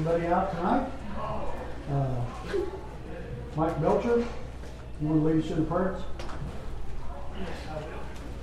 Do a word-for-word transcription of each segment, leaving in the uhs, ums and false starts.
Anybody out tonight? Uh, Mike Belcher, you want to lead us in prayers? Yes, I will.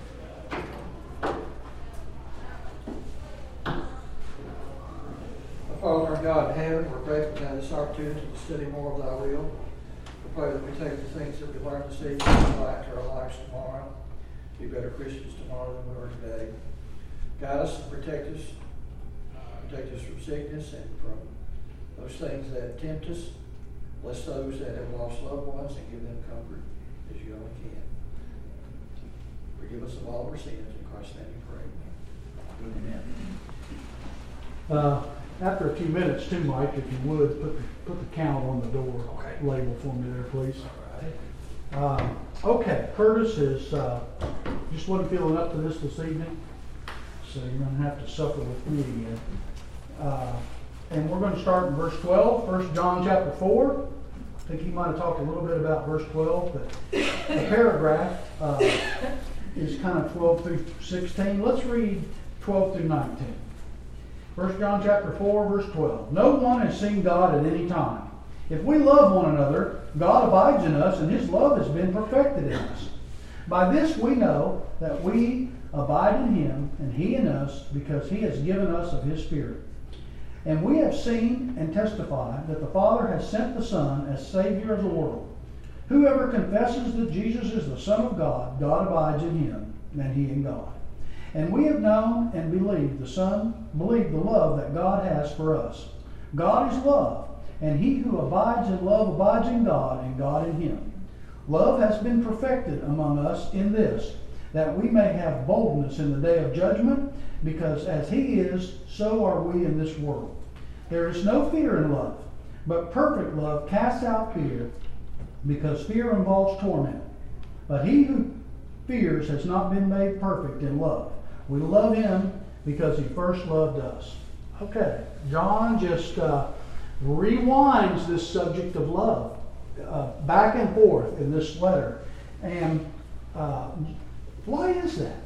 Father, our God in heaven, we're grateful to have this opportunity to study more of Thy will. We pray that we take the things that we learned this evening and apply it to our lives tomorrow. Be better Christians tomorrow than we were today. Guide us and protect us. Protect us from sickness and from those things that tempt us. Bless those that have lost loved ones and give them comfort as you only can. Forgive us of all our sins. In Christ's name we pray. Amen. Uh, after a few minutes too, Mike, if you would, put the, put the count on the door Okay. label for me there, please. All right. Uh, okay, Curtis is uh, just wasn't feeling up to this this evening, so you're going to have to suffer with me again. Uh, and we're going to start in verse twelve, First John chapter four. I think he might have talked a little bit about verse twelve, but the paragraph uh, is kind of twelve through sixteen. Let's read twelve through nineteen. First John chapter four, verse twelve. No one has seen God at any time. If we love one another, God abides in us, and His love has been perfected in us. By this we know that we abide in Him, and He in us, because He has given us of His Spirit. And we have seen and testified that the Father has sent the Son as Savior of the world. Whoever confesses that Jesus is the Son of God, God abides in Him, and He in God. And we have known and believed the Son, believed the love that God has for us. God is love, and he who abides in love abides in God, and God in him. Love has been perfected among us in this, that we may have boldness in the day of judgment, because as he is, so are we in this world. There is no fear in love, but perfect love casts out fear, because fear involves torment. But he who fears has not been made perfect in love. We love him because he first loved us. Okay, John just uh, rewinds this subject of love uh, back and forth in this letter. And uh, why is that?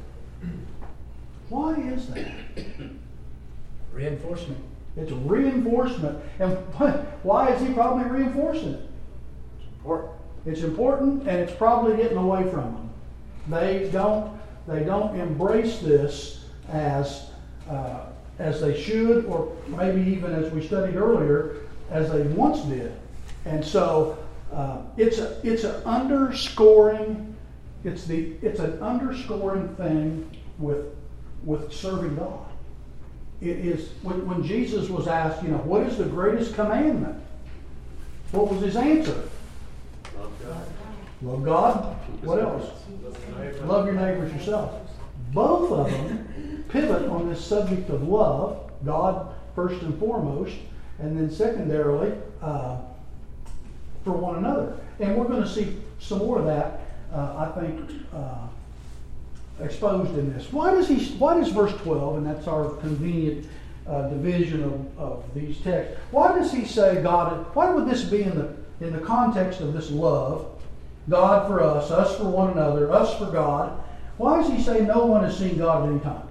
Why is that? Reinforcement. It's a reinforcement. And why is he probably reinforcing it? It's important. It's important, and it's probably getting away from them. They don't. They don't embrace this as uh, as they should, or maybe even as we studied earlier, as they once did. And so uh, it's a it's an underscoring. It's the it's an underscoring thing with with serving God. It is when, when Jesus was asked, you know, what is the greatest commandment? What was his answer? Love God. Love God. What else? Love your neighbors yourself. Both of them pivot on this subject of love, God first and foremost, and then secondarily uh, for one another. And we're going to see some more of that, uh, I think, uh, exposed in this. Why does he? Why does verse twelve, and that's our convenient uh, division of, of these texts? Why does he say God? Why would this be in the in the context of this love? God for us, us for one another, us for God. Why does he say no one has seen God at any time?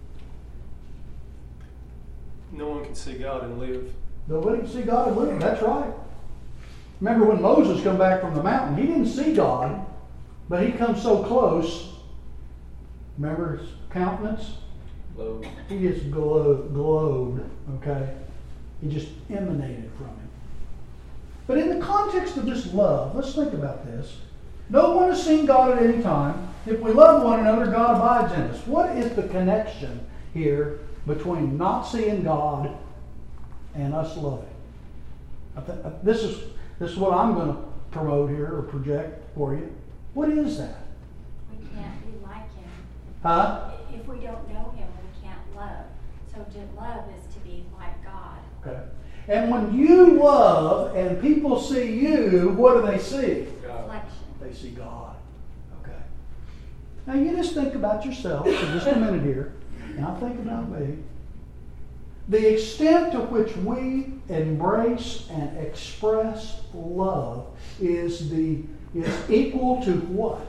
No one can see God and live. Nobody can see God and live. That's right. Remember when Moses come back from the mountain, he didn't see God, but he comes so close. Remember his countenance? Low. He just glowed, glowed, okay? He just emanated from him. But in the context of this love, let's think about this. No one has seen God at any time. If we love one another, God abides in us. What is the connection here between not seeing God and us loving? I th- this is this is what I'm going to promote here or project for you. What is that? We can't be like him. Huh? If we don't know him, we can't love. So to love is to be like God. Okay. And when you love and people see you, what do they see? Reflection. They see God. Okay. Now you just think about yourself for just a minute here. Now think about me. The extent to which we embrace and express love is the is equal to what?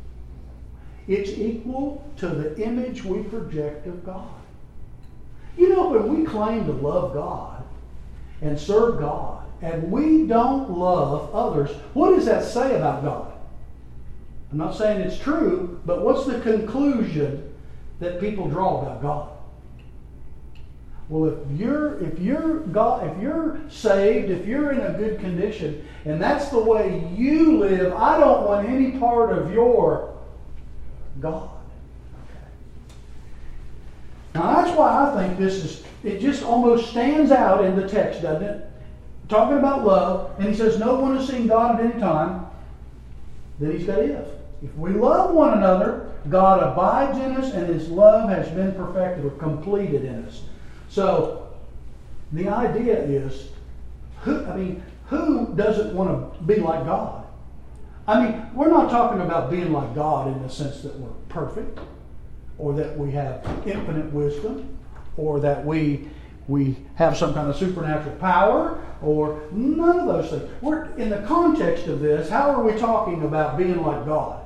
It's equal to the image we project of God. You know, when we claim to love God and serve God, and we don't love others, what does that say about God? I'm not saying it's true, but what's the conclusion that people draw about God? Well, if you're if you're God, if you're saved, if you're in a good condition, and that's the way you live, I don't want any part of your God. Okay. Now that's why I think this is. It just almost stands out in the text, doesn't it? Talking about love, and he says, "No one has seen God at any time." Then he's got if. If we love one another, God abides in us, and His love has been perfected or completed in us. So, the idea is, who, I mean, who doesn't want to be like God? I mean, we're not talking about being like God in the sense that we're perfect, or that we have infinite wisdom, or that we we have some kind of supernatural power, or none of those things. We're in the context of this. How are we talking about being like God?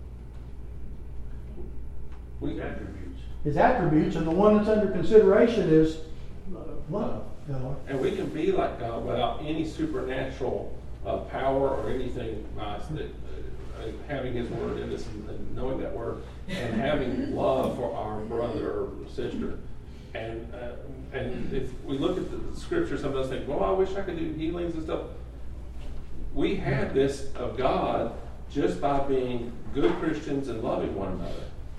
We attributes. His attributes, and the one that's under consideration is love. And we can be like God without any supernatural uh, power or anything nice. That uh, having His Word in us and, and knowing that Word, and having love for our brother or sister. And uh, and if we look at the Scripture, some of us think, well, I wish I could do healings and stuff. We have this of God just by being good Christians and loving one another.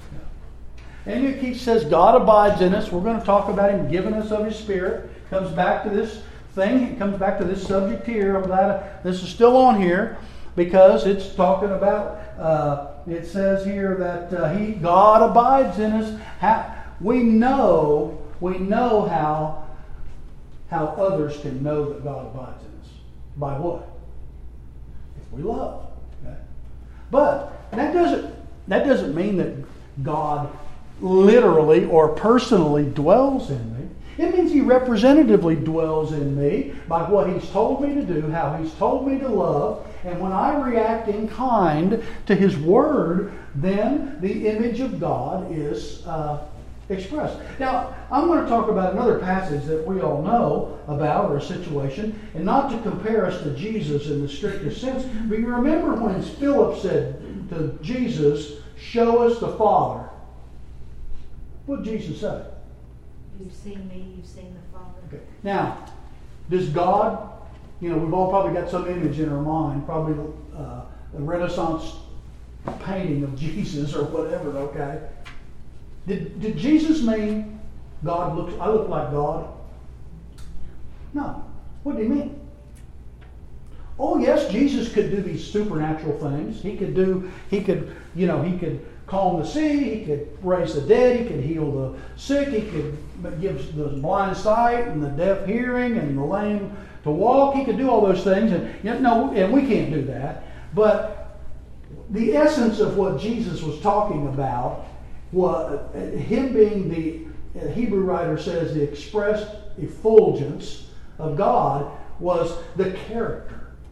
And he says God abides in us. We're going to talk about Him giving us of His Spirit. Comes back to this thing. It comes back to this subject here. I'm glad this is still on here because it's talking about. Uh, it says here that uh, He God abides in us. How, we know we know how how others can know that God abides in us. By what? If we love. Okay? But that doesn't that doesn't mean that God literally or personally dwells in me. It means He representatively dwells in me by what He's told me to do, how He's told me to love, and when I react in kind to His Word, then the image of God is uh, expressed. Now, I'm going to talk about another passage that we all know about, or a situation, and not to compare us to Jesus in the strictest sense, but you remember when Philip said to Jesus, "Show us the Father." What did Jesus say? You've seen me, you've seen the Father. Okay. Now, does God, you know, we've all probably got some image in our mind, probably uh, a Renaissance painting of Jesus or whatever, okay? Did, did Jesus mean God looks, I look like God? No. What did He mean? Oh, yes, Jesus could do these supernatural things. He could do, he could, you know, he could calm the sea, he could raise the dead, he could heal the sick, he could give the blind sight and the deaf hearing and the lame to walk. He could do all those things, and you know, no, and we can't do that. But the essence of what Jesus was talking about was Him being the Hebrew writer says the expressed effulgence of God was the character.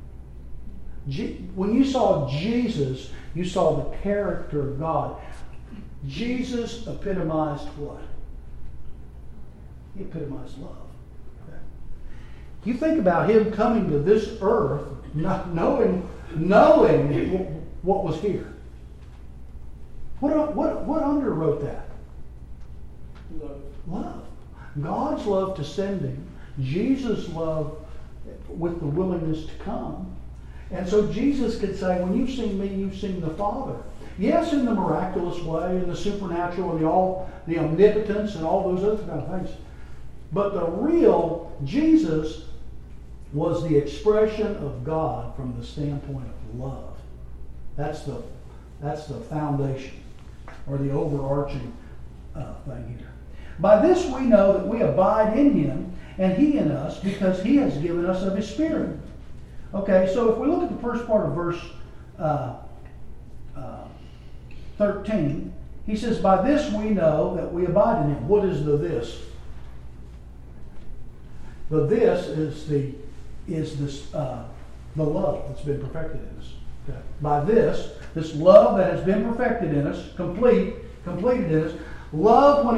When you saw Jesus, you saw the character of God. Jesus epitomized what? He epitomized love. Okay. You think about Him coming to this earth, not knowing, knowing what was here. What, what, what underwrote that? Love. Love. God's love to send Him. Jesus' love with the willingness to come. And so Jesus could say, when you've seen me, you've seen the Father. Yes, in the miraculous way, in the supernatural, and the all the omnipotence and all those other kind of things. But the real Jesus was the expression of God from the standpoint of love. That's the that's the foundation, or the overarching uh, thing here. By this we know that we abide in Him, and He in us, because He has given us of His Spirit. Okay, so if we look at the first part of verse uh, uh, thirteen, he says, by this we know that we abide in Him. What is the this? The this is the is this uh, the love that's been perfected in us. Okay. By this, this love that has been perfected in us, complete, completed in us, love when it's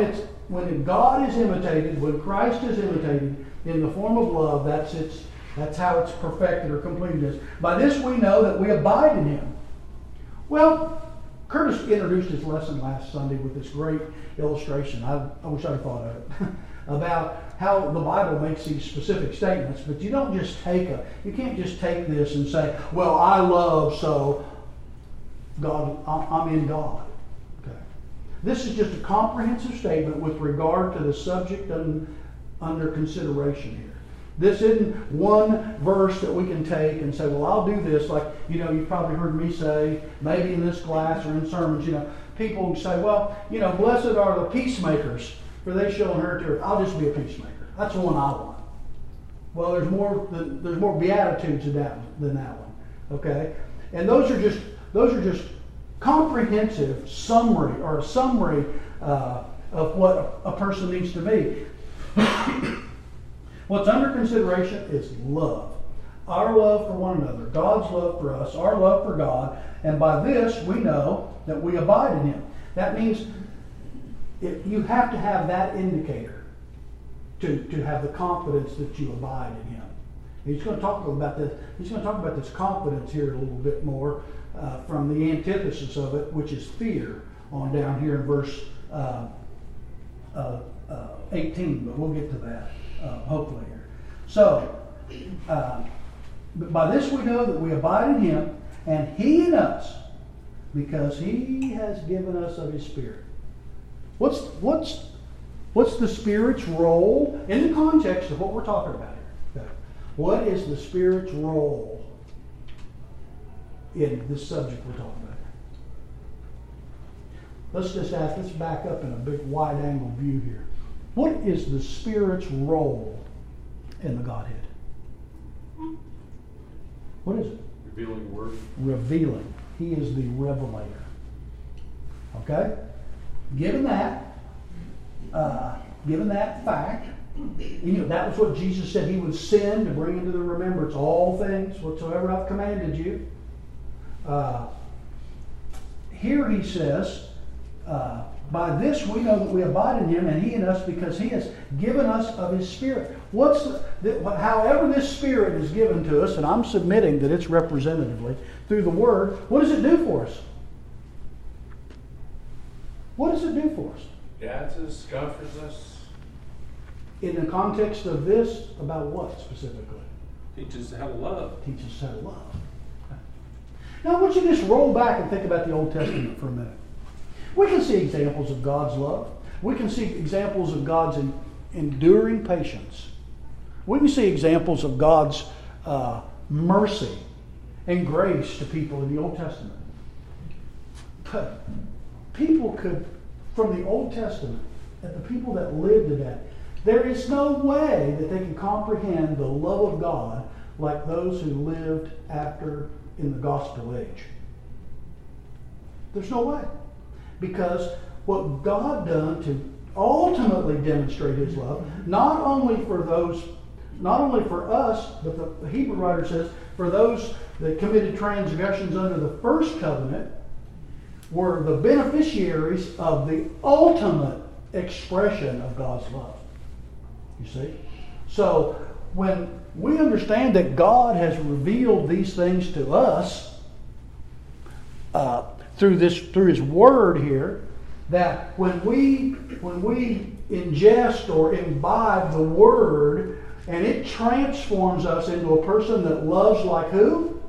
when God is imitated, when Christ is imitated in the form of love, that's its that's how it's perfected or completed is. By this we know that we abide in him. Well, Curtis introduced his lesson last Sunday with this great illustration. I, I wish I'd thought of it. About how the Bible makes these specific statements, but you don't just take a, you can't just take this and say, well, I love, so God, I'm in God. Okay. This is just a comprehensive statement with regard to the subject under consideration here. This isn't one verse that we can take and say, well, I'll do this. Like, you know, you've probably heard me say, maybe in this class or in sermons, you know, people say, well, you know, blessed are the peacemakers, for they shall inherit the earth. I'll just be a peacemaker. That's the one I want. Well, there's more there's more beatitudes in that than that one. Okay? And those are just those are just comprehensive summary or a summary uh, of what a person needs to be. What's under consideration is love. Our love for one another, God's love for us, our love for God, and by this we know that we abide in him. That means if you have to have that indicator to, to have the confidence that you abide in him. He's going to talk about this. He's going to talk about this confidence here a little bit more uh, from the antithesis of it, which is fear, on down here in verse uh, uh, uh, eighteen. But we'll get to that uh, hopefully here. So, uh, but by this we know that we abide in him, and he in us, because he has given us of his Spirit. What's what's what's the Spirit's role in the context of what we're talking about here? Okay. What is the Spirit's role in this subject we're talking about here? Let's just ask, let's back up in a big wide angle view here. What is the Spirit's role in the Godhead? What is it? Revealing the Word. Revealing. He is the revelator. Okay? Given that, uh, given that fact, you know, that was what Jesus said he would send to bring into the remembrance all things whatsoever I've commanded you. Uh, here he says, uh, by this we know that we abide in him and he in us because he has given us of his Spirit. What's the, the, however this Spirit is given to us, and I'm submitting that it's representatively through the Word, what does it do for us? What does it do for us? Guides us, comforts us. In the context of this, about what specifically? Teaches how to love. Teaches us how to love. Now I want you to just roll back and think about the Old Testament for a minute. We can see examples of God's love. We can see examples of God's en- enduring patience. We can see examples of God's uh, mercy and grace to people in the Old Testament. But people could, from the Old Testament, and the people that lived in that, there is no way that they can comprehend the love of God like those who lived after in the gospel age. There's no way. Because what God done to ultimately demonstrate his love, not only for those, not only for us, but the Hebrew writer says, for those that committed transgressions under the first covenant, were the beneficiaries of the ultimate expression of God's love. You see? So, when we understand that God has revealed these things to us uh, through this, through His Word here, that when we when we ingest or imbibe the Word, and it transforms us into a person that loves like who?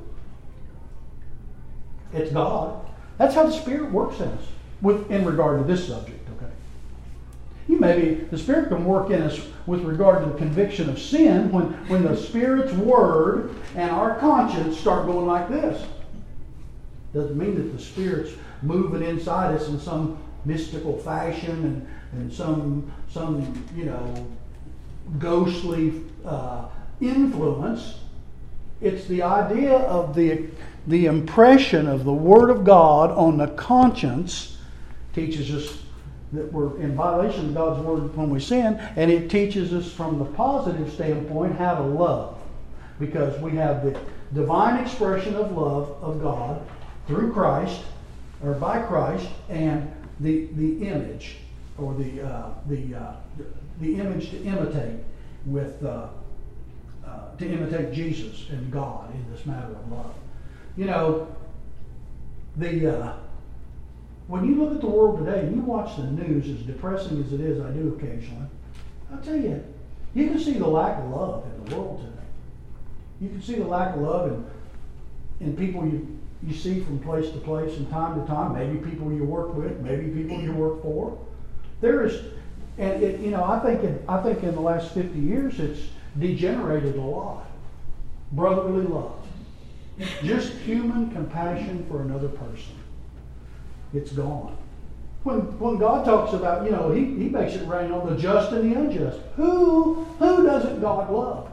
It's God. That's how the Spirit works in us with in regard to this subject. Okay. You maybe the Spirit can work in us with regard to the conviction of sin when when the Spirit's Word and our conscience start going like this. Doesn't mean that the Spirit's moving inside us in some mystical fashion and, and some some you know ghostly uh, influence. It's the idea of the the impression of the Word of God on the conscience teaches us that we're in violation of God's Word when we sin, and it teaches us from the positive standpoint how to love, because we have the divine expression of love of God through Christ, or by Christ, and the, the image, or the uh, the uh, the image to imitate with uh, uh, to imitate Jesus and God in this matter of love. You know, the uh, when you look at the world today and you watch the news, as depressing as it is, I do occasionally. I'll tell you, you can see the lack of love in the world today. You can see the lack of love in in people you you see from place to place and time to time. Maybe people you work with, maybe people you work for. There is, and it, you know, I think in, I think in the last fifty years it's degenerated a lot. Brotherly love, just human compassion for another person. It's gone. When when God talks about, you know, He He makes it rain on the just and the unjust. Who who doesn't God love?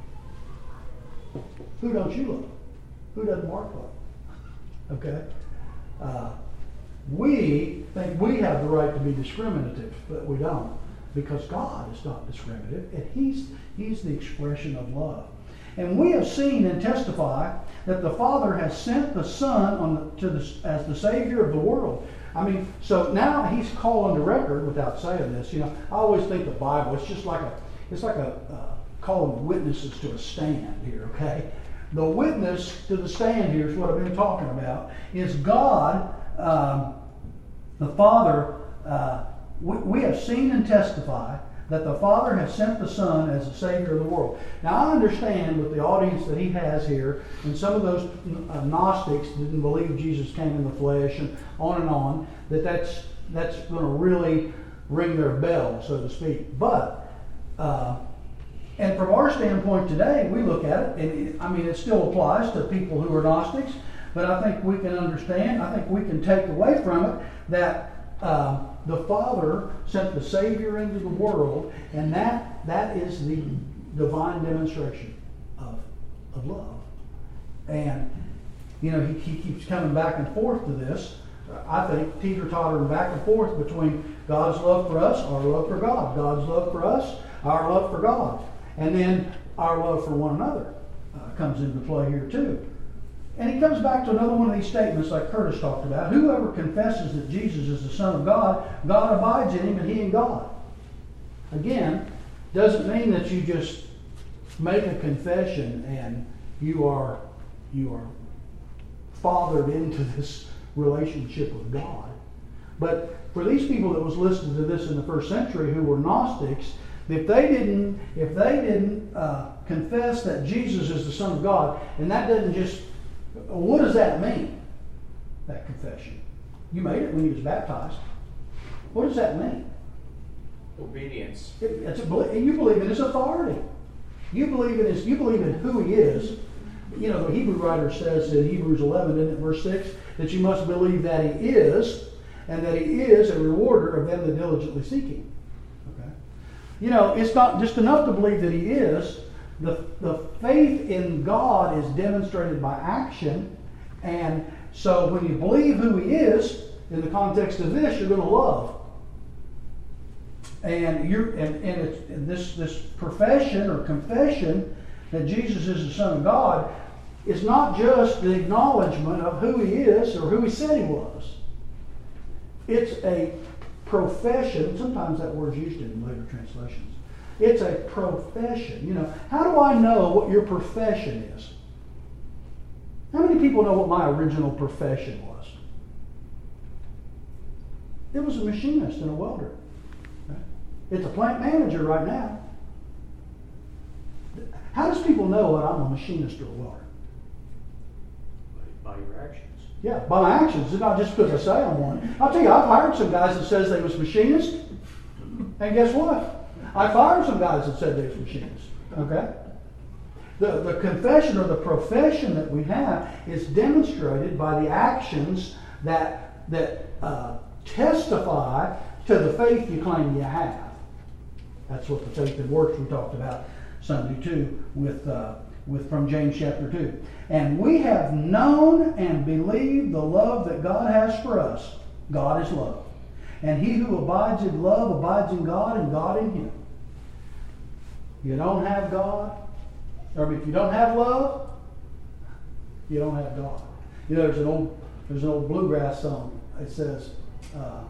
Who don't you love? Who doesn't Mark love? Okay? Uh, we think we have the right to be discriminative, but we don't. Because God is not discriminative, and He's He's the expression of love. And we have seen and testify that the Father has sent the Son on the, to the, as the Savior of the world. I mean, so now He's calling to record, without saying this, you know, I always think the Bible, it's just like a, it's like a uh, calling witnesses to a stand here, okay? The witness to the stand here is what I've been talking about, is God, um, the Father, uh, we, we have seen and testify that the Father has sent the Son as the Savior of the world. Now I understand with the audience that He has here, and some of those uh, Gnostics didn't believe Jesus came in the flesh, and on and on, that that's, that's going to really ring their bell, so to speak. But, uh, and from our standpoint today, we look at it, and it, I mean, it still applies to people who are Gnostics, but I think we can understand, I think we can take away from it that uh, the Father sent the Savior into the world, and that that is the divine demonstration of, of love. And, you know, he, he keeps coming back and forth to this. I think teeter-tottering back and forth between God's love for us, our love for God. God's love for us, our love for God. And then our love for one another uh, comes into play here too. And he comes back to another one of these statements like Curtis talked about. Whoever confesses that Jesus is the Son of God, God abides in him and he in God. Again, doesn't mean that you just make a confession and you are you are fathered into this relationship with God. But for these people that was listening to this in the first century who were Gnostics, if they didn't if they didn't uh, confess that Jesus is the Son of God, and that doesn't just, what does that mean, that confession? You made it when you was baptized. What does that mean? Obedience. It, it's a, you believe in his authority. You believe in his. You believe in who he is. You know, the Hebrew writer says in Hebrews eleven, isn't it, verse six, that you must believe that he is, and that he is a rewarder of them that diligently seek him. Okay. You know, it's not just enough to believe that he is. The, the faith in God is demonstrated by action, and so when you believe who he is, in the context of this, you're going to love. And you're and, and, it's, and this this profession or confession that Jesus is the Son of God is not just the acknowledgement of who he is or who he said he was. It's a profession. Sometimes that word's used in later translations. It's a profession. You know, how do I know what your profession is? How many people know what my original profession was? It was a machinist and a welder. It's a plant manager right now. How does people know that I'm a machinist or a welder? By your actions. Yeah, by my actions. It's not just because I say I'm one. I'll tell you, I've hired some guys that says they was machinists, and guess what? I fired some guys that said they was machinists. Okay? The, the confession or the profession that we have is demonstrated by the actions that, that uh, testify to the faith you claim you have. That's what the faith that works we talked about Sunday too with uh, with from James chapter two. And we have known and believed the love that God has for us. God is love. And he who abides in love abides in God and God in him. You don't have God, or if you don't have love, you don't have God. You know, there's an old there's an old bluegrass song. It says, uh,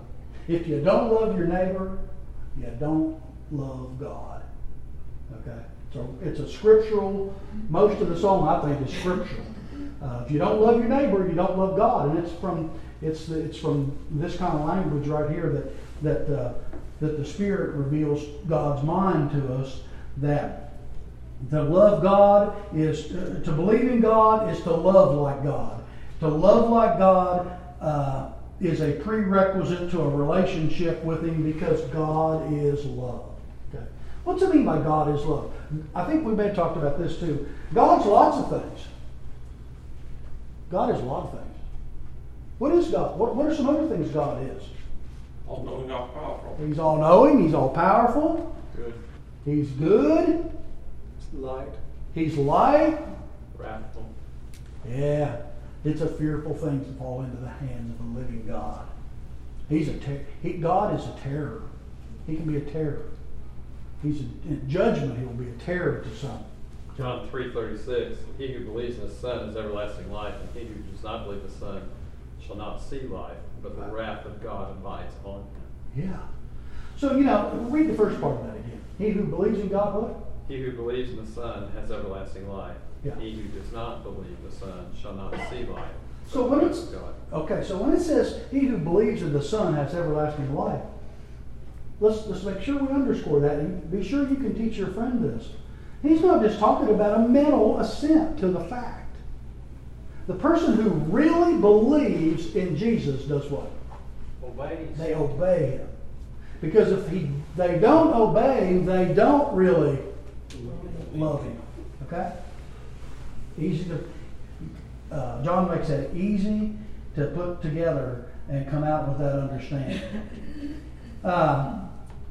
If you don't love your neighbor, you don't love God. Okay? So it's a scriptural, most of the song I think is scriptural. Uh, if you don't love your neighbor, you don't love God. And it's from it's the, it's from this kind of language right here that that uh, that the Spirit reveals God's mind to us, that to love God is uh, to believe in God is to love like God. To love like God uh, is a prerequisite to a relationship with Him, because God is love. Okay. What's it mean by God is love? I think we may have talked about this too. God's lots of things. God is a lot of things. What is God? What, what are some other things God is? All knowing, all powerful. He's all knowing. He's all powerful. Good. He's good. Light. He's light. Wrathful. Yeah, it's a fearful thing to fall into the hands of a living God. He's a ter- he, God is a terror. He can be a terror. He's a, in judgment. He will be a terror to some. John three thirty-six, he who believes in the Son is everlasting life, and he who does not believe the Son shall not see life, but the wrath of God abides on him. Yeah. So, you know, read the first part of that again. He who believes in God, what? He who believes in the Son has everlasting life. Yeah. He who does not believe the Son shall not see life, but So the when wrath it's of God. okay, so when it says he who believes in the Son has everlasting life, let's let's make sure we underscore that, and be sure you can teach your friend this. He's not just talking about a mental assent to the fact. The person who really believes in Jesus does what? Obeys. They obey Him. Because if he they don't obey Him, they don't really love Him. Okay? Easy to uh, John makes that easy to put together and come out with that understanding. Um,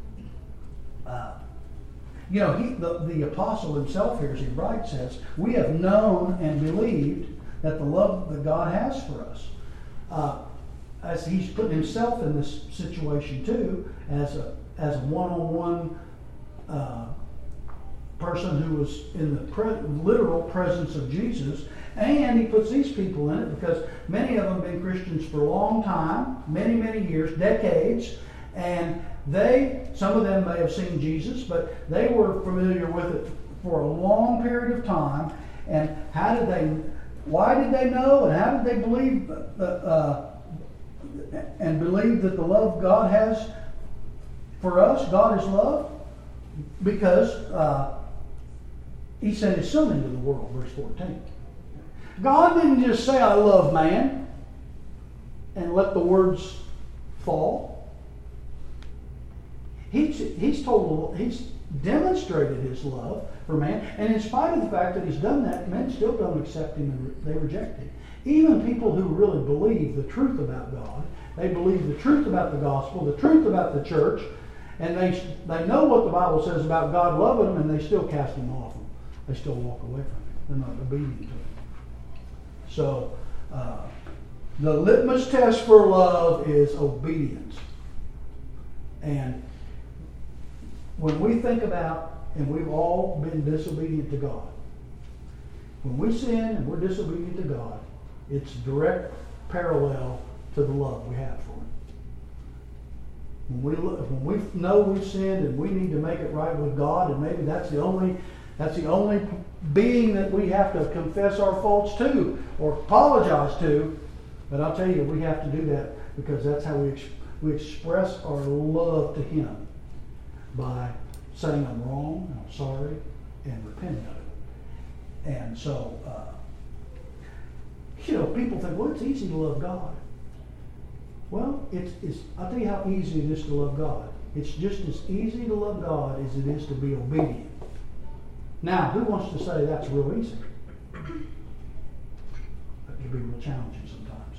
uh, you know, he, the, the apostle himself here, as he writes, says, we have known and believed that the love that God has for us. Uh, as he's putting himself in this situation too, as a as a one-on-one uh, person who was in the pre- literal presence of Jesus, and he puts these people in it because many of them have been Christians for a long time, many, many years, decades, and they, some of them may have seen Jesus, but they were familiar with it for a long period of time. And how did they, why did they know, and how did they believe, uh, uh, and believe that the love God has for us, God is love? Because uh, He sent His Son into the world, verse fourteen. God didn't just say, I love man, and let the words fall. He's, he's told, he's demonstrated His love for man, and in spite of the fact that He's done that, men still don't accept Him and they reject Him. Even people who really believe the truth about God, they believe the truth about the gospel, the truth about the church, and they they know what the Bible says about God loving them, and they still cast Him off. They still walk away from Him. They're not obedient to Him. So, uh, the litmus test for love is obedience. And when we think about, and we've all been disobedient to God, when we sin and we're disobedient to God, it's direct parallel to the love we have for Him. When we look, when we know we've sinned and we need to make it right with God, and maybe that's the only that's the only being that we have to confess our faults to or apologize to. But I'll tell you, we have to do that because that's how we ex- we express our love to Him, by saying I'm wrong, I'm sorry, and repenting of it. And so, uh, you know, people think, well, it's easy to love God. Well, it's, it's, I'll tell you how easy it is to love God. It's just as easy to love God as it is to be obedient. Now, who wants to say that's real easy? That can be real challenging sometimes.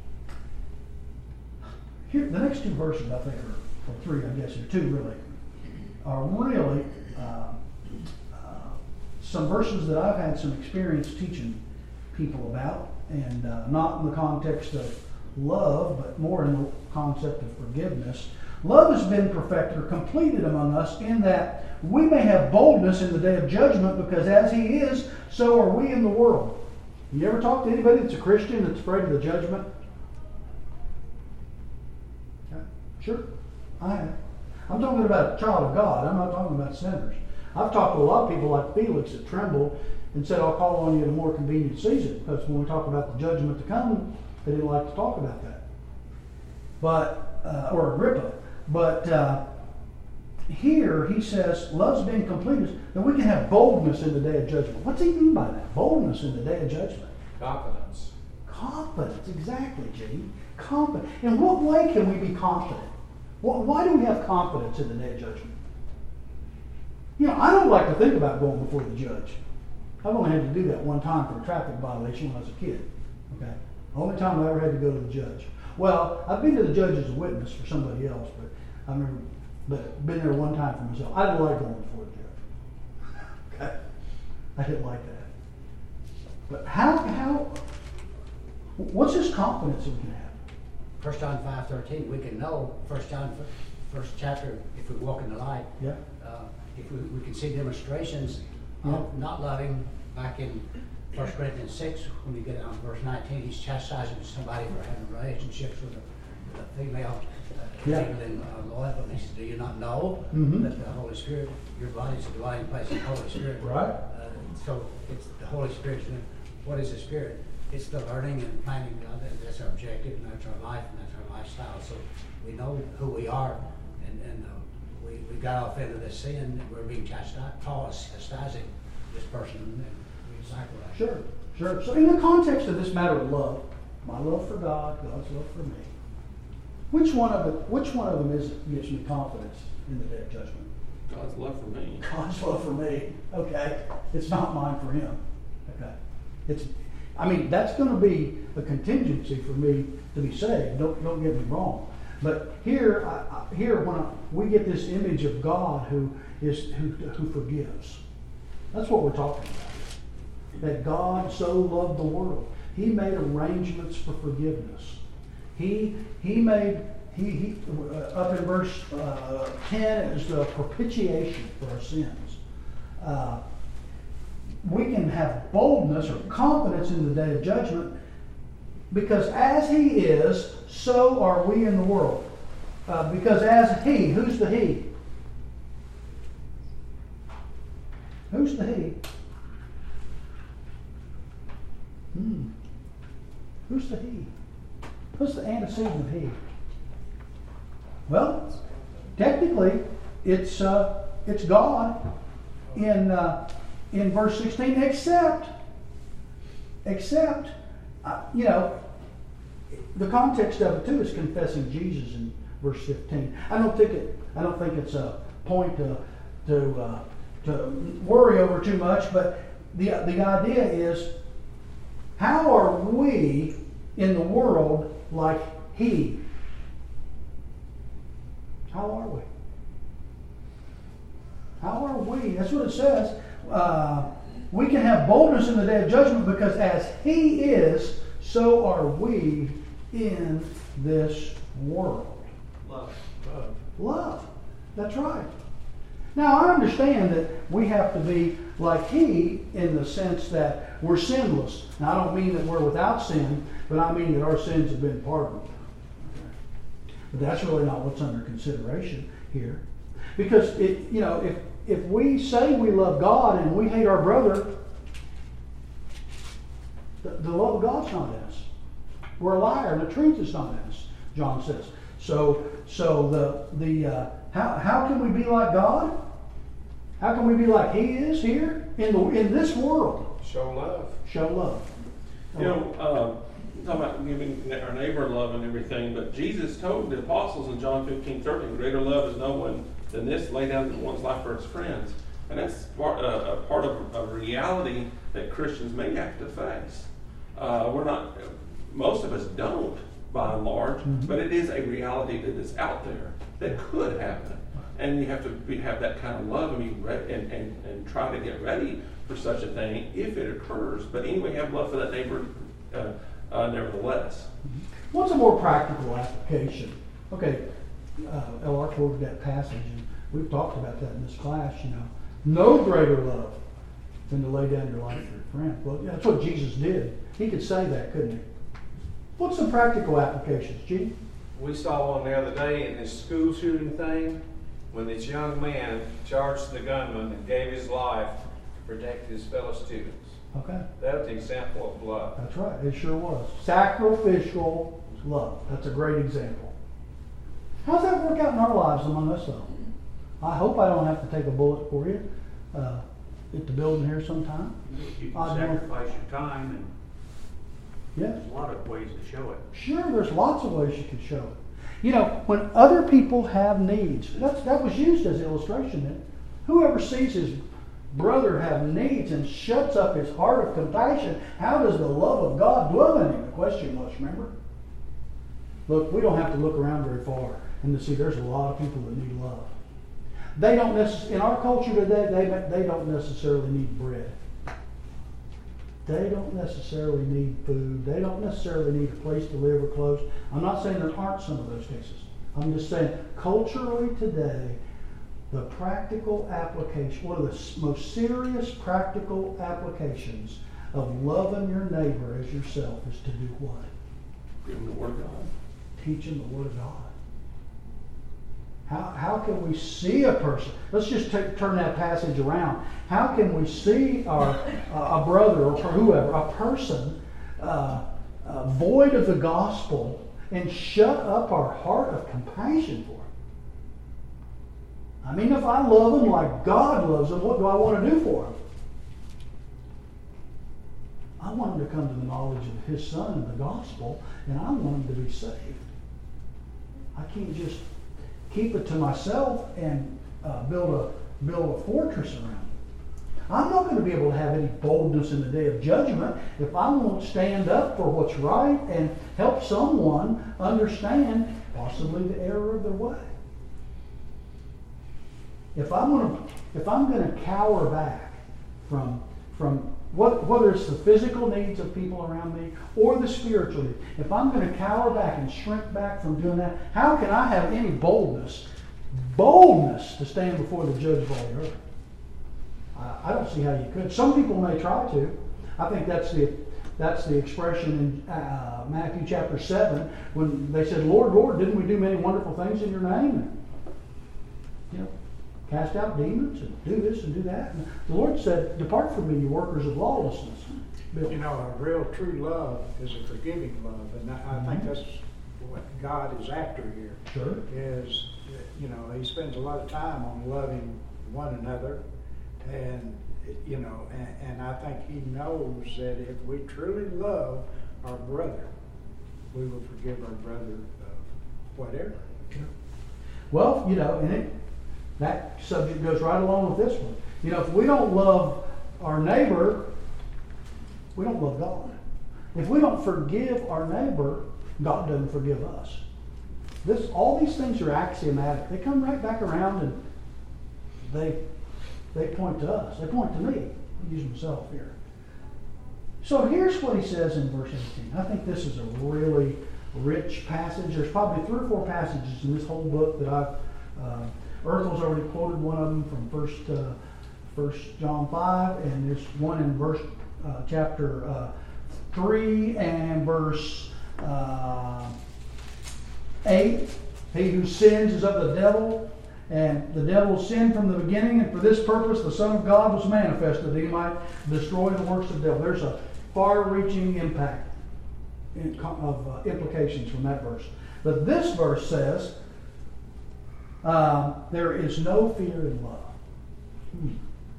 Here, the next two verses, I think, are, or three, I guess, are two really, are really uh, uh, some verses that I've had some experience teaching people about, and uh, not in the context of love, but more in the concept of forgiveness. Love has been perfected or completed among us in that we may have boldness in the day of judgment, because as He is, so are we in the world. You ever talk to anybody that's a Christian that's afraid of the judgment? Okay. Sure, I have. I'm talking about a child of God. I'm not talking about sinners. I've talked to a lot of people like Felix that trembled and said, I'll call on you at a more convenient season, because when we talk about the judgment to come, they didn't like to talk about that. But, uh, or Agrippa. But uh, here he says, love's been completed, that we can have boldness in the day of judgment. What's he mean by that? Boldness in the day of judgment. Confidence. Confidence, exactly, Gene. Confidence. In what way can we be confident? Why do we have confidence in the day of judgment? You know, I don't like to think about going before the judge. I've only had to do that one time for a traffic violation when I was a kid. Okay? Only time I ever had to go to the judge. Well, I've been to the judge as a witness for somebody else, but I remember, but been there one time for myself. I didn't like going before the judge. Okay? I didn't like that. But how, how, what's this confidence that we can have? First John five thirteen, we can know, First John, first chapter, if we walk in the light, Yeah. uh, if we, we can see demonstrations Yeah. of not loving. Back in First Corinthians six, when we get on verse nineteen, he's chastising somebody for having relationships with a, a female, uh, Yeah. feeling uh, loyal. And he says, do you not know Mhm. that the Holy Spirit, your body is a dwelling place of the Holy Spirit? Right. Uh, so it's the Holy Spirit. What is the Spirit? It's the learning and planning God. That- That's our objective, and that's our life, and that's our lifestyle. So we know who we are, and, and uh, we, we got off into this sin, and we're being chastised. Paul is chastising this person, and we cycle that. Sure, sure. So in the context of this matter of love, my love for God, God's love for me, which one of it, which one of them is gives me confidence in the day of judgment? God's love for me. God's love for me. Okay, it's not mine for Him. Okay, it's. I mean, that's going to be a contingency for me to be saved. Don't don't get me wrong. But here, I, I, here when I, we get this image of God who is who who forgives. That's what we're talking about. That God so loved the world, He made arrangements for forgiveness. He He made He, he uh, up in verse uh, ten is the propitiation for our sins. Uh, we can have boldness or confidence in the day of judgment because as He is, so are we in the world. Uh, because as He, who's the He? Who's the He? Hmm. Who's the He? Who's the antecedent of He? Well, technically, it's uh, it's God in uh, in verse sixteen, except except uh, you know the context of it too is confessing Jesus in verse fifteen. I don't think it. I don't think it's a point to to uh, to worry over too much. But the the idea is, how are we in the world like He? How are we? How are we? That's what it says. Uh, we can have boldness in the day of judgment because as He is, so are we in this world. Love. Love. Love. That's right. Now, I understand that we have to be like He in the sense that we're sinless. Now, I don't mean that we're without sin, but I mean that our sins have been pardoned. But that's really not what's under consideration here. Because, it, you know, if, if we say we love God and we hate our brother, the, the love of God's not in us. We're a liar and the truth is not in us, John says. So, so the, the uh, how, how can we be like God? How can we be like He is here in, the, in this world? Show love. Show love. You know, uh, talking about giving our neighbor love and everything, but Jesus told the apostles in John fifteen thirteen, greater love is no one than this, lay down one's life for his friends. And that's part, uh, a part of a reality that Christians may have to face. Uh, we're not, most of us don't, by and large, Mm-hmm. but it is a reality that is out there that could happen. And you have to be, have that kind of love and, be ready, and, and, and try to get ready for such a thing if it occurs. But anyway, have love for that neighbor uh, uh, nevertheless. What's a more practical application? Okay, uh, L R quoted that passage, and we've talked about that in this class, you know. No greater love than to lay down your life for your friend. Well, that's what Jesus did. He could say that, couldn't he? What's some practical applications, Gene? we saw one the other day in this school shooting thing, when this young man charged the gunman and gave his life to protect his fellow students. Okay, That was the example of love. that's right. It sure was. Sacrificial love. That's a great example. How's that work out in our lives among us, though? I hope I don't have to take a bullet for you uh, at the building here sometime. You can I don't- sacrifice your time, and Yes. there's a lot of ways to show it. Sure, there's lots of ways you can show it. You know, when other people have needs, that's, that was used as illustration. Then, whoever sees his brother have needs and shuts up his heart of compassion, how does the love of God dwell in him? The question was, remember? Look, we don't have to look around very far and to see there's a lot of people that need love. They don't necess- in our culture today, they, they don't necessarily need bread. They don't necessarily need food. They don't necessarily need a place to live or clothes. I'm not saying there aren't some of those cases. I'm just saying culturally today, the practical application, one of the s- most serious practical applications of loving your neighbor as yourself is to do what? Give them the word of God. Teach them the Word of God. How, how can we see a person? Let's just take, turn that passage around. How can we see our, uh, a brother or whoever, a person uh, uh, void of the gospel and shut up our heart of compassion for him? I mean, if I love him like God loves him, what do I want to do for him? I want him to come to the knowledge of his Son and the gospel, and I want him to be saved. I can't just keep it to myself and uh, build a build a fortress around it. I'm not going to be able to have any boldness in the day of judgment if I won't stand up for what's right and help someone understand possibly the error of their way. If I'm going to if I'm going to cower back from from what, whether it's the physical needs of people around me or the spiritual needs, if I'm going to cower back and shrink back from doing that, how can I have any boldness, boldness to stand before the judge of all the earth? I, I don't see how you could. Some people may try to. I think that's the that's the expression in uh, Matthew chapter seven when they said, "Lord, Lord, didn't we do many wonderful things in your name?" And, you know, cast out demons and do this and do that. And the Lord said, "Depart from me, you workers of lawlessness." Bill. You know, a real true love is a forgiving love, and I, I think that's what God is after here. Sure. Is, you know, He spends a lot of time on loving one another, and you know, and, and I think He knows that if we truly love our brother, we will forgive our brother of whatever. Well, you know, and it, that subject goes right along with this one. You know, if we don't love our neighbor, we don't love God. If we don't forgive our neighbor, God doesn't forgive us. This, all these things are axiomatic. They come right back around and they they point to us. They point to me. I use myself here. So here's what he says in verse eighteen. I think this is a really rich passage. There's probably three or four passages in this whole book that I've uh, Erthel's already quoted one of them from First uh, First John five, and there's one in verse uh, chapter uh, three and verse uh, eight. He who sins is of the devil, and the devil sinned from the beginning, and for this purpose the Son of God was manifested, that he might destroy the works of the devil. There's a far-reaching impact in, of uh, implications from that verse. But this verse says, Uh, there is no fear in love. Hmm.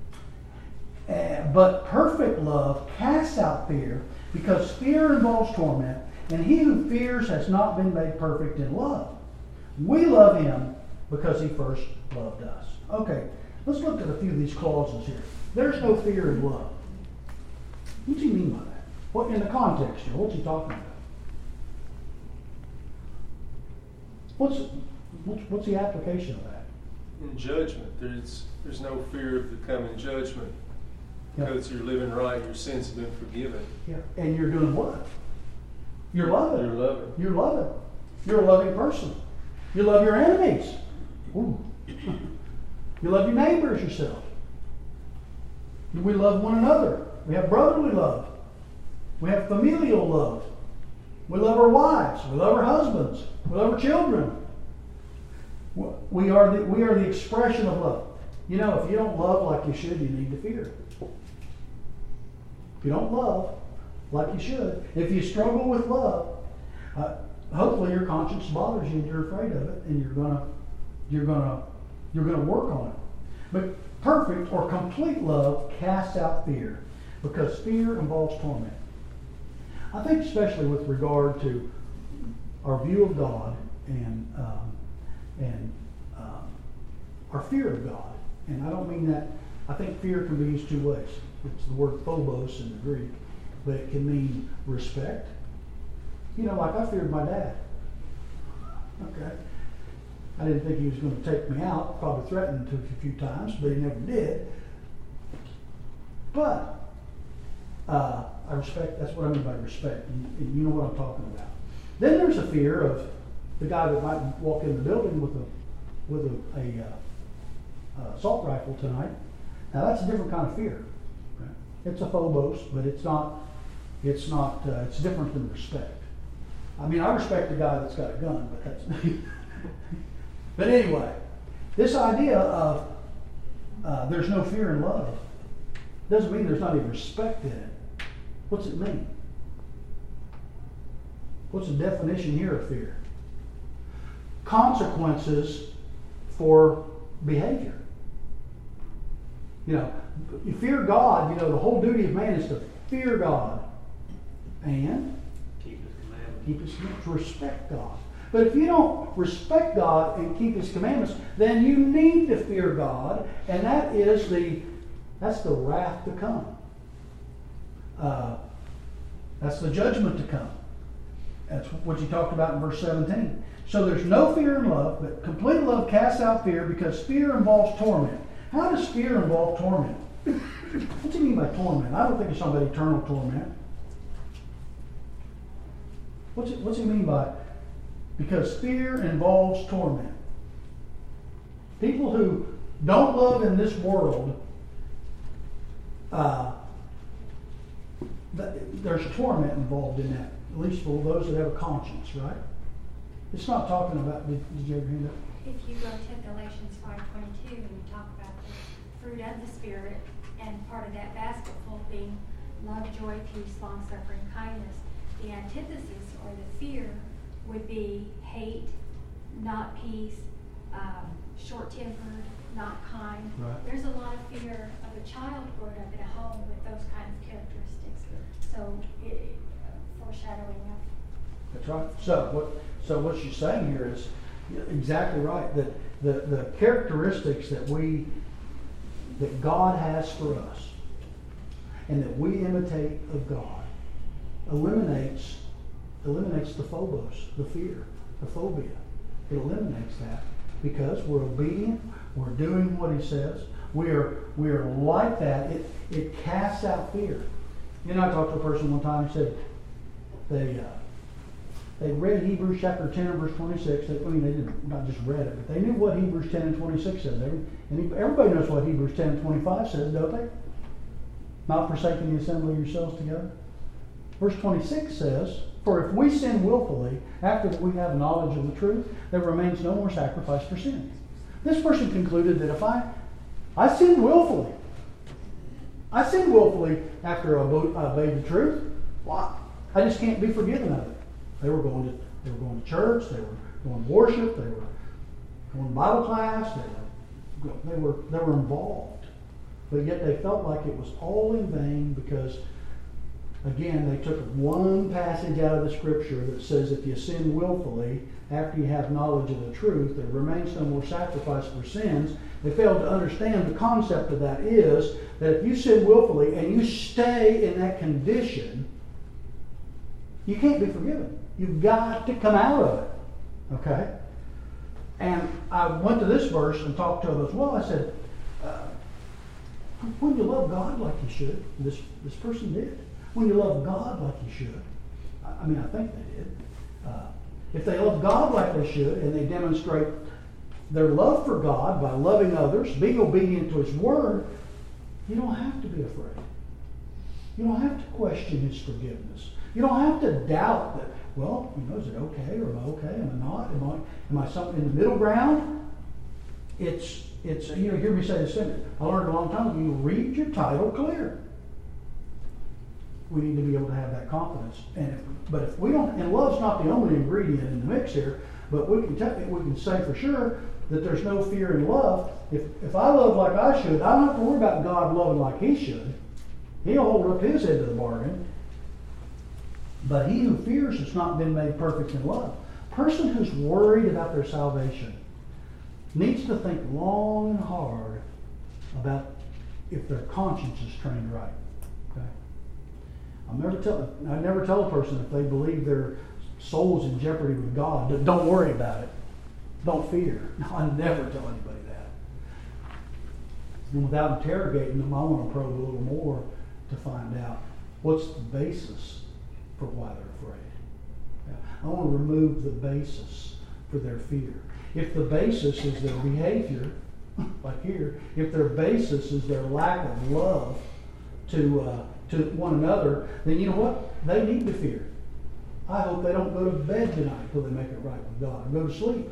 Uh, but perfect love casts out fear, because fear involves torment, and he who fears has not been made perfect in love. We love him because he first loved us. Okay, let's look at a few of these clauses here. There's no fear in love. What's he mean by that? What in the context here? What's he talking about? What's What's, what's the application of that? In judgment, there's there's no fear of the coming judgment. Yeah. Because you're living right, your sins have been forgiven. Yeah. And you're doing what? You're loving. You're loving. You're loving. You're a loving person. You love your enemies. Ooh. You love your neighbors yourself. We love one another. We have brotherly love. We have familial love. We love our wives. We love our husbands. We love our children. We are the, we are the expression of love. You know, if you don't love like you should, you need to fear. If you don't love like you should, if you struggle with love, uh, hopefully your conscience bothers you and you're afraid of it, and you're gonna you're gonna you're gonna work on it. But perfect or complete love casts out fear, because fear involves torment. I think especially with regard to our view of God and um, and um, our fear of God. And I don't mean that, I think fear can be used two ways. It's the word phobos in the Greek, but it can mean respect. You know, like I feared my dad. Okay. I didn't think he was going to take me out, probably threatened to a few times, but he never did. But uh, I respect, that's what I mean by respect, and, and you know what I'm talking about. Then there's a fear of the guy that might walk in the building with a with a, a uh, assault rifle tonight. Now that's a different kind of fear. Right? It's a phobos, but it's not. It's not. Uh, it's different than respect. I mean, I respect the guy that's got a gun, but that's. But anyway, this idea of uh, there's no fear in love doesn't mean there's not even respect in it. What's it mean? What's the definition here of fear? Consequences for behavior. You know, you fear God, you know, the whole duty of man is to fear God and Keep his commandments. keep his commandments, to respect God. But if you don't respect God and keep his commandments, then you need to fear God, and that is the that's the wrath to come. Uh, that's the judgment to come. That's what you talked about in verse seventeen. So there's no fear in love, but complete love casts out fear, because fear involves torment. How does fear involve torment? What do you mean by torment? I don't think it's somebody eternal torment. What's it, what's he mean by? Because fear involves torment. People who don't love in this world, uh, th- there's torment involved in that, at least for those that have a conscience, right? It's not talking about, did, did you ever hear that? If you go to Galatians five twenty-two and you talk about the fruit of the Spirit, and part of that basketful being love, joy, peace, long suffering, kindness, the antithesis or the fear would be hate, not peace, um, short-tempered, not kind. Right. There's a lot of fear of a child growing up in a home with those kinds of characteristics. So it, uh, foreshadowing of. That's right. So what so what she's saying here is exactly right. That the, the characteristics that we that God has for us and that we imitate of God eliminates eliminates the phobos, the fear, the phobia. It eliminates that because we're obedient, we're doing what he says, we are we are like that. It it casts out fear. You know, I talked to a person one time, he said they uh, they read Hebrews chapter ten and verse twenty-six. They, I mean, they didn't not just read it, but they knew what Hebrews ten and twenty-six says. Every, and everybody knows what Hebrews ten and twenty-five says, don't they? Not forsaking the assembly of yourselves together. Verse twenty-six says, "For if we sin willfully, after that we have knowledge of the truth, there remains no more sacrifice for sin." This person concluded that if I I sinned willfully, I sinned willfully after I obeyed the truth, well, I just can't be forgiven of it. They were going to they were going to church, they were going to worship, they were going to Bible class, they were they were they were involved. But yet they felt like it was all in vain because, again, they took one passage out of the scripture that says if you sin willfully after you have knowledge of the truth, there remains no more sacrifice for sins. They failed to understand the concept of that is that if you sin willfully and you stay in that condition, you can't be forgiven. You've got to come out of it. Okay? And I went to this verse and talked to them as well. I said, uh, when you love God like you should, this, this person did. When you love God like you should, I, I mean, I think they did. Uh, if they love God like they should and they demonstrate their love for God by loving others, being obedient to His Word, you don't have to be afraid. You don't have to question His forgiveness. You don't have to doubt that well, you know, is it okay or am I okay? Am I not? Am I, am I something in the middle ground? It's, it's, you know, hear me say this sentence. I learned a long time ago, you read your title clear. We need to be able to have that confidence. And if, but if we don't, and love's not the only ingredient in the mix here, but we can tell, we can say for sure that there's no fear in love. If, if I love like I should, I don't have to worry about God loving like He should. He'll hold up His end of the bargain. But he who fears has not been made perfect in love. Person who's worried about their salvation needs to think long and hard about if their conscience is trained right. Okay? I'll never tell, I never tell a person if they believe their soul's in jeopardy with God, that don't worry about it. Don't fear. No, I never tell anybody that. And without interrogating them, I want to probe a little more to find out what's the basis for why they're afraid. Yeah. I want to remove the basis for their fear. If the basis is their behavior, like here, if their basis is their lack of love to uh, to one another, then you know what? They need to fear. I hope they don't go to bed tonight till they make it right with God, or go to sleep.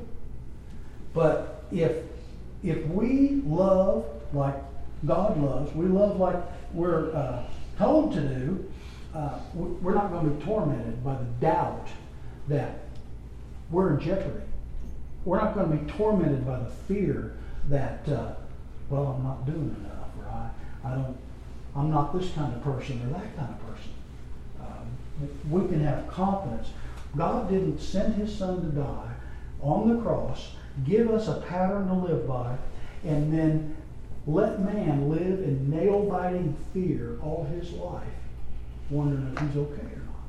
But if if we love like God loves, we love like we're uh, told to do, uh, we're not going to be tormented by the doubt that we're in jeopardy. We're not going to be tormented by the fear that, uh, well, I'm not doing enough, or I, I don't, I'm not this kind of person or that kind of person. Um, we can have confidence. God didn't send His Son to die on the cross, give us a pattern to live by, and then let man live in nail-biting fear all his life, wondering if he's okay or not.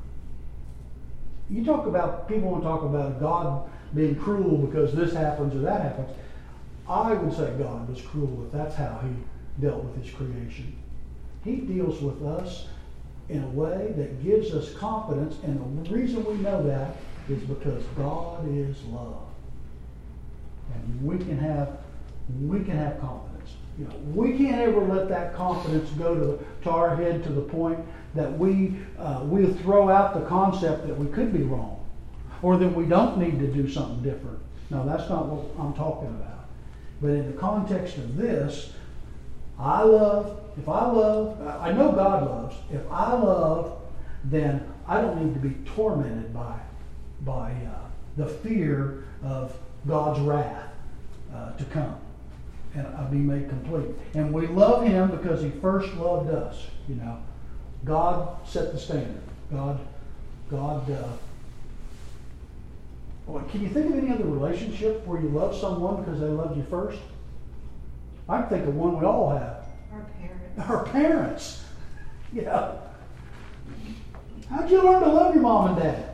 You talk about, people want to talk about God being cruel because this happens or that happens. I would say God was cruel if that's how He dealt with His creation. He deals with us in a way that gives us confidence, and the reason we know that is because God is love. And we can have we can have confidence. You know, we can't ever let that confidence go to, to our head to the point that we uh, we throw out the concept that we could be wrong, or that we don't need to do something different. No, that's not what I'm talking about. But in the context of this, I love, if I love, I know God loves. If I love, then I don't need to be tormented by, by uh, the fear of God's wrath uh, to come. And I'll be made complete. And we love Him because He first loved us. You know, God set the standard. God, God, uh, well, can you think of any other relationship where you love someone because they loved you first? I can think of one we all have. Our parents. Our parents. Yeah. How'd you learn to love your mom and dad?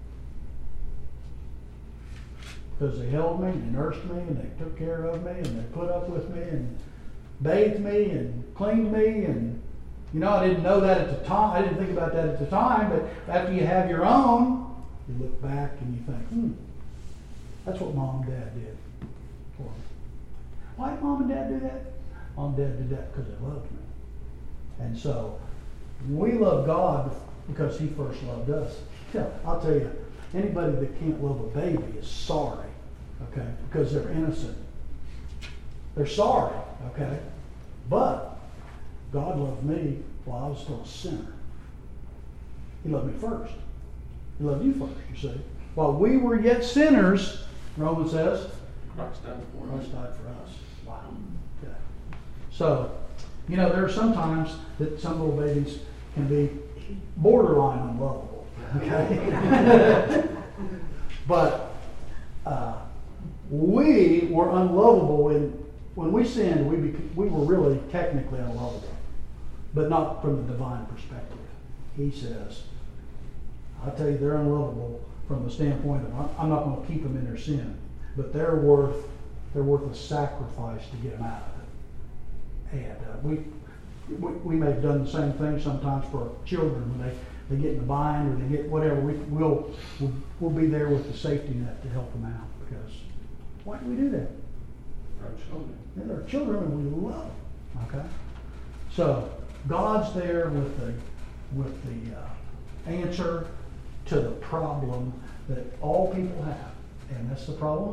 Because they held me and they nursed me and they took care of me and they put up with me and bathed me and cleaned me. And, you know, I didn't know that at the time. I didn't think about that at the time. But after you have your own, you look back and you think, hmm, that's what mom and dad did for me. Why did mom and dad do that? Mom and dad did that because they loved me. And so we love God because He first loved us. Yeah, I'll tell you, anybody that can't love a baby is sorry, okay, because they're innocent. They're sorry, okay? But God loved me while I was still a sinner. He loved me first. He loved you first, you see. While we were yet sinners, Romans says, Christ died for us. Christ died for us. Wow. Okay. So, you know, there are some times that some little babies can be borderline unlovable. Okay? But uh, we were unlovable when when we sinned. We bec- we were really technically unlovable, but not from the divine perspective. He says, I'll tell you, they're unlovable from the standpoint of I'm not going to keep them in their sin, but they're worth they're worth a sacrifice to get them out of it. And uh, we, we we may have done the same thing sometimes for our children when they, they get in the bind or they get whatever. We, we'll, we'll we'll be there with the safety net to help them out, because why do we do that? Our children. They're our children and we love them. Okay, so God's there with the with the uh, answer to the problem that all people have. And that's the problem